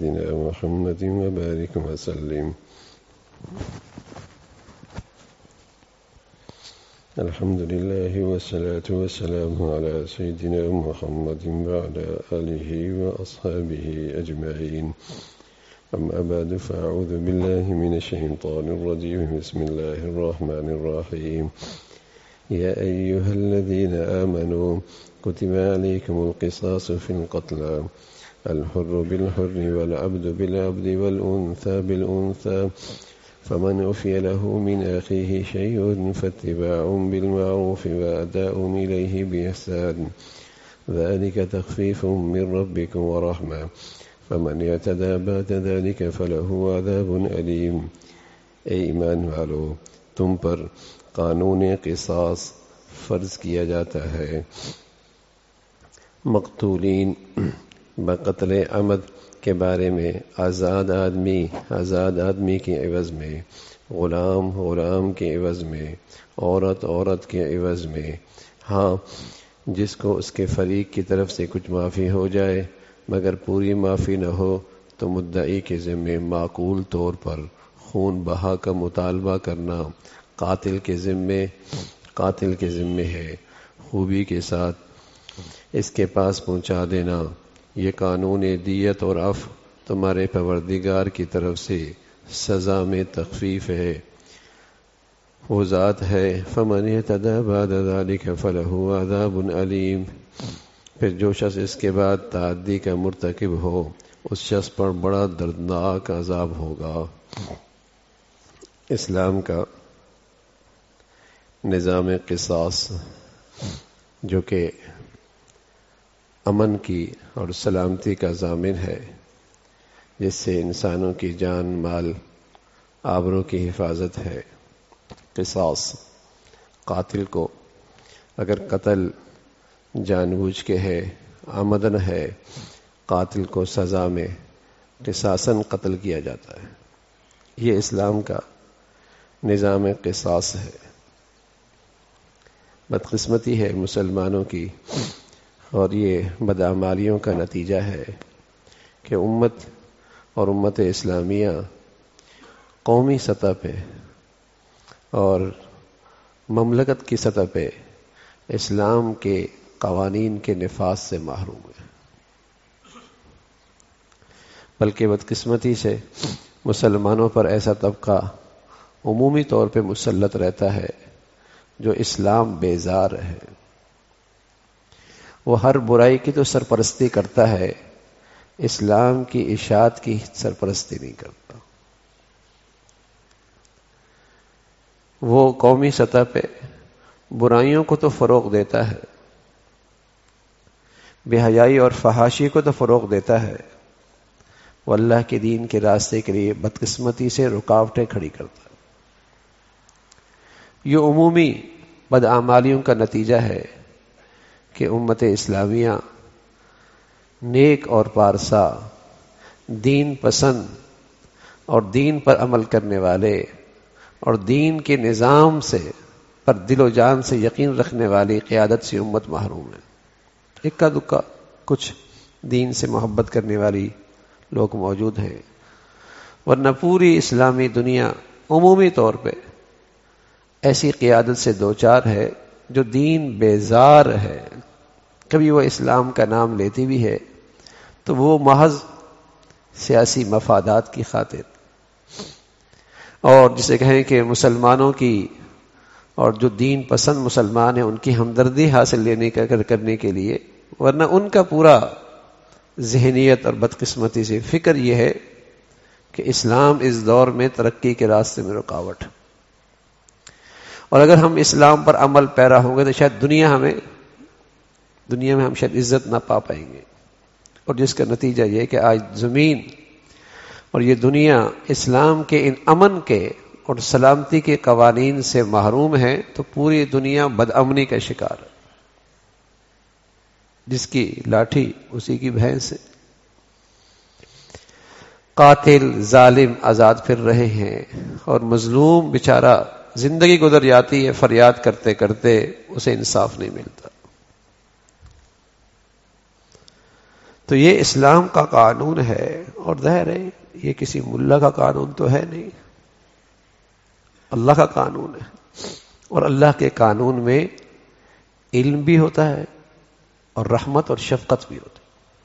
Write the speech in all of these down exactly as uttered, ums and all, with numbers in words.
سيدنا محمد وبارك وسلم. الحمد لله والصلاة والسلام على سيدنا محمد وعلى آله وأصحابه أجمعين. أما بعد فأعوذ بالله من الشيطان الرجيم. بسم الله الرحمن الرحيم. يا أيها الذين آمنوا كتب عليكم القصاص في القتلى الحر بالحر والعبد بالعبد والأنثى بالأنثى فمن عفي له من أخيه شيء فاتباع بالمعروف وأداء إليه بإحسان ذلك تخفيف من ربكم ورحمة فمن اعتدى بعد ذلك فله عذاب أليم. اے ایمان والو، تم پر قانون قصاص فرض کیا جاتا ہے. مقتولین بقتل عمد کے بارے میں آزاد آدمی آزاد آدمی کے عوض میں، غلام غلام کے عوض میں، عورت عورت کے عوض میں، ہاں جس کو اس کے فریق کی طرف سے کچھ معافی ہو جائے مگر پوری معافی نہ ہو تو مدعی کے ذمے معقول طور پر خون بہا کا مطالبہ کرنا قاتل کے ذمے قاتل کے ذمے ہے. خوبی کے ساتھ اس کے پاس پہنچا دینا. یہ قانون دیت اور عفو تمہارے پروردگار کی طرف سے سزا میں تخفیف ہے. وہ ذات ہے فمن اعتدى بعد ذلك فله عذاب علیم. پھر جو شخص اس کے بعد تعدی کا مرتکب ہو اس شخص پر بڑا دردناک عذاب ہوگا. اسلام کا نظام قصاص جو کہ امن کی اور سلامتی کا ضامن ہے، جس سے انسانوں کی جان مال آبرو کی حفاظت ہے. قصاص قاتل کو اگر قتل جان بوجھ کے ہے، آمدن ہے، قاتل کو سزا میں قصاصاً قتل کیا جاتا ہے. یہ اسلام کا نظام قصاص ہے. بدقسمتی ہے مسلمانوں کی اور یہ بدعمالیوں کا نتیجہ ہے کہ امت اور امت اسلامیہ قومی سطح پہ اور مملکت کی سطح پہ اسلام کے قوانین کے نفاذ سے محروم ہے. بلکہ بدقسمتی سے مسلمانوں پر ایسا طبقہ عمومی طور پہ مسلط رہتا ہے جو اسلام بیزار ہے. وہ ہر برائی کی تو سرپرستی کرتا ہے، اسلام کی اشاعت کی سرپرستی نہیں کرتا. وہ قومی سطح پہ برائیوں کو تو فروغ دیتا ہے، بے حیائی اور فحاشی کو تو فروغ دیتا ہے، وہ اللہ کے دین کے راستے کے لیے بدقسمتی سے رکاوٹیں کھڑی کرتا ہے. یہ عمومی بدعمالیوں کا نتیجہ ہے کہ امت اسلامیہ نیک اور پارسا، دین پسند اور دین پر عمل کرنے والے اور دین کے نظام سے پر دل و جان سے یقین رکھنے والی قیادت سے امت محروم ہے. اکا دکا کچھ دین سے محبت کرنے والی لوگ موجود ہیں، ورنہ پوری اسلامی دنیا عمومی طور پہ ایسی قیادت سے دوچار ہے جو دین بیزار ہے. کبھی وہ اسلام کا نام لیتی بھی ہے تو وہ محض سیاسی مفادات کی خاطر، اور جسے کہیں کہ مسلمانوں کی اور جو دین پسند مسلمان ہیں ان کی ہمدردی حاصل لینے کا کرنے کے لیے، ورنہ ان کا پورا ذہنیت اور بدقسمتی سے فکر یہ ہے کہ اسلام اس دور میں ترقی کے راستے میں رکاوٹ، اور اگر ہم اسلام پر عمل پیرا ہوں گے تو شاید دنیا ہمیں دنیا میں ہم شاید عزت نہ پا پائیں گے. اور جس کا نتیجہ یہ کہ آج زمین اور یہ دنیا اسلام کے ان امن کے اور سلامتی کے قوانین سے محروم ہے تو پوری دنیا بدامنی کا شکار ہے. جس کی لاٹھی اسی کی بھینس ہے. قاتل ظالم آزاد پھر رہے ہیں اور مظلوم بیچارہ زندگی گزر جاتی ہے فریاد کرتے کرتے، اسے انصاف نہیں ملتا. تو یہ اسلام کا قانون ہے، اور ظاہر ہے یہ کسی ملا کا قانون تو ہے نہیں، اللہ کا قانون ہے، اور اللہ کے قانون میں علم بھی ہوتا ہے اور رحمت اور شفقت بھی ہوتی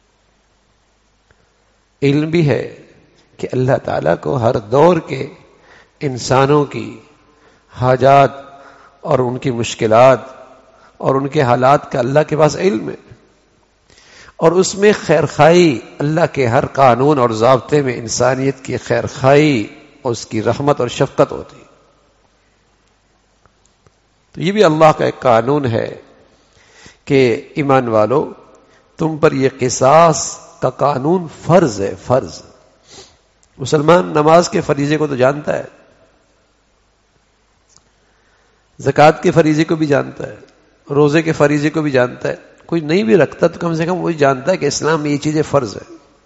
ہے۔ علم بھی ہے کہ اللہ تعالیٰ کو ہر دور کے انسانوں کی حاجات اور ان کی مشکلات اور ان کے حالات کا اللہ کے پاس علم ہے، اور اس میں خیر خواہی، اللہ کے ہر قانون اور ضابطے میں انسانیت کی خیر خواہی اور اس کی رحمت اور شفقت ہوتی ہے۔ تو یہ بھی اللہ کا ایک قانون ہے کہ ایمان والو، تم پر یہ قصاص کا قانون فرض ہے، فرض۔ مسلمان نماز کے فریضے کو تو جانتا ہے، زکوٰۃ کے فریضے کو بھی جانتا ہے، روزے کے فریضے کو بھی جانتا ہے، کوئی نہیں بھی رکھتا تو کم سے کم وہی جانتا ہے کہ اسلام میں یہ چیزیں فرض ہے۔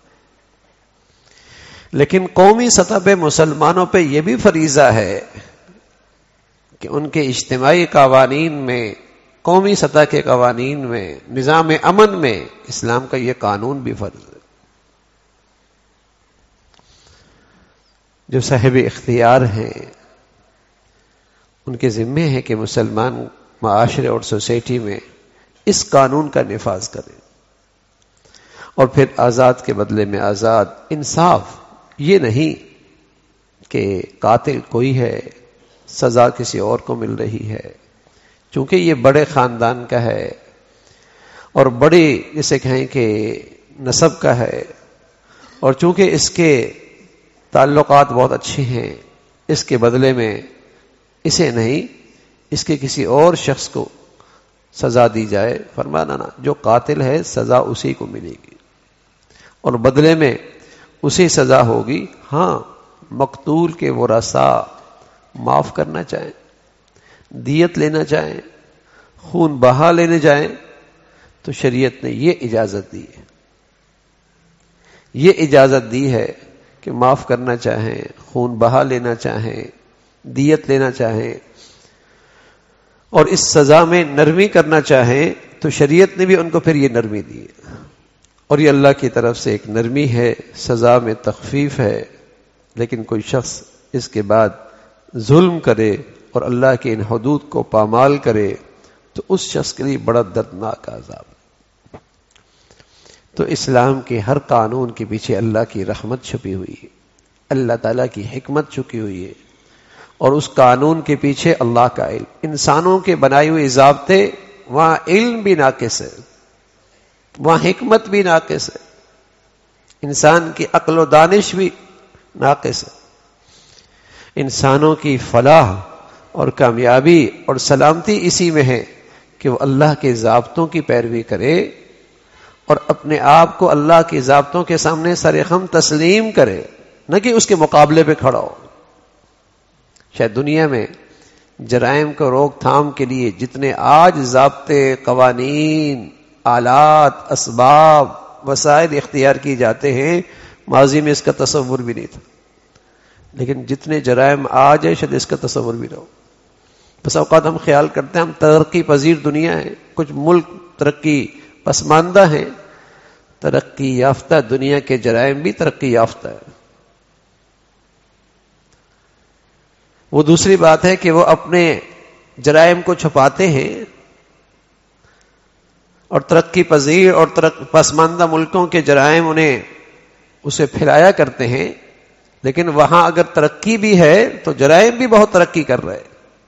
لیکن قومی سطح پہ مسلمانوں پہ یہ بھی فریضہ ہے کہ ان کے اجتماعی قوانین میں، قومی سطح کے قوانین میں، نظام امن میں اسلام کا یہ قانون بھی فرض ہے۔ جو صاحب اختیار ہیں ان کے ذمے ہے کہ مسلمان معاشرے اور سوسائٹی میں اس قانون کا نفاذ کریں، اور پھر آزاد کے بدلے میں آزاد، انصاف، یہ نہیں کہ قاتل کوئی ہے سزا کسی اور کو مل رہی ہے، چونکہ یہ بڑے خاندان کا ہے اور بڑی جسے کہیں کہ نسب کا ہے، اور چونکہ اس کے تعلقات بہت اچھے ہیں، اس کے بدلے میں اسے نہیں، اس کے کسی اور شخص کو سزا دی جائے۔ فرمانا نا، جو قاتل ہے سزا اسی کو ملے گی اور بدلے میں اسی سزا ہوگی۔ ہاں، مقتول کے ورثاء معاف کرنا چاہیں، دیت لینا چاہیں، خون بہا لینے جائیں تو شریعت نے یہ اجازت دی ہے، یہ اجازت دی ہے کہ معاف کرنا چاہیں، خون بہا لینا چاہیں، دیت لینا چاہیں، اور اس سزا میں نرمی کرنا چاہیں تو شریعت نے بھی ان کو پھر یہ نرمی دی ہے، اور یہ اللہ کی طرف سے ایک نرمی ہے، سزا میں تخفیف ہے۔ لیکن کوئی شخص اس کے بعد ظلم کرے اور اللہ کے ان حدود کو پامال کرے تو اس شخص کے لیے بڑا دردناک عذاب ہے۔ تو اسلام کے ہر قانون کے پیچھے اللہ کی رحمت چھپی ہوئی ہے، اللہ تعالیٰ کی حکمت چھپی ہوئی ہے، اور اس قانون کے پیچھے اللہ کا علم۔ انسانوں کے بنائے ہوئے ضابطے، وہاں علم بھی ناقص ہے، وہاں حکمت بھی ناقص ہے، انسان کی عقل و دانش بھی ناقص ہے۔ انسانوں کی فلاح اور کامیابی اور سلامتی اسی میں ہے کہ وہ اللہ کے ضابطوں کی پیروی کرے اور اپنے آپ کو اللہ کے ضابطوں کے سامنے سرخم تسلیم کرے، نہ کہ اس کے مقابلے پہ کھڑا ہو۔ شاید دنیا میں جرائم کو روک تھام کے لیے جتنے آج ضابطے، قوانین، آلات، اسباب، وسائل اختیار کی جاتے ہیں، ماضی میں اس کا تصور بھی نہیں تھا۔ لیکن جتنے جرائم آج ہے شاید اس کا تصور بھی نہ ہو۔ بس اوقات ہم خیال کرتے ہیں ہم ترقی پذیر دنیا ہے، کچھ ملک ترقی پسماندہ ہیں، ترقی یافتہ دنیا کے جرائم بھی ترقی یافتہ ہے۔ وہ دوسری بات ہے کہ وہ اپنے جرائم کو چھپاتے ہیں، اور ترقی پذیر اور پسماندہ ملکوں کے جرائم انہیں اسے پھیلایا کرتے ہیں، لیکن وہاں اگر ترقی بھی ہے تو جرائم بھی بہت ترقی کر رہے۔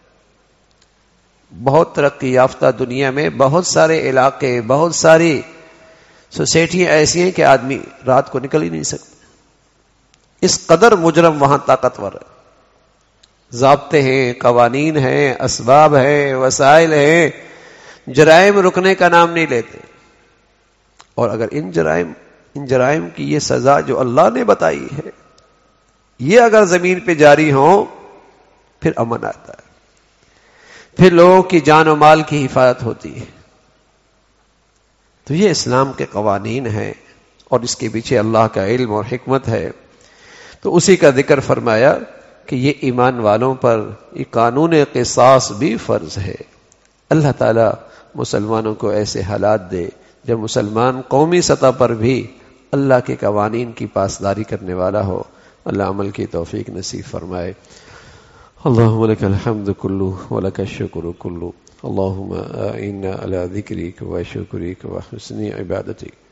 بہت ترقی یافتہ دنیا میں بہت سارے علاقے، بہت ساری سوسائٹیاں ایسی ہیں کہ آدمی رات کو نکل ہی نہیں سکتے، اس قدر مجرم وہاں طاقتور ہے۔ ضابطے ہیں، قوانین ہیں، اسباب ہیں، وسائل ہیں، جرائم رکنے کا نام نہیں لیتے۔ اور اگر ان جرائم ان جرائم کی یہ سزا جو اللہ نے بتائی ہے یہ اگر زمین پہ جاری ہوں پھر امن آتا ہے، پھر لوگوں کی جان و مال کی حفاظت ہوتی ہے۔ تو یہ اسلام کے قوانین ہیں اور اس کے پیچھے اللہ کا علم اور حکمت ہے۔ تو اسی کا ذکر فرمایا کہ یہ ایمان والوں پر یہ قانون قصاص بھی فرض ہے۔ اللہ تعالیٰ مسلمانوں کو ایسے حالات دے جب مسلمان قومی سطح پر بھی اللہ کے قوانین کی پاسداری کرنے والا ہو. اللہ عمل کی توفیق نصیب فرمائے. اللہم لک الحمد کلو ولک الشکر کلو. اللہم اعنا علی ذکرک و شکرک و حسن عبادتک.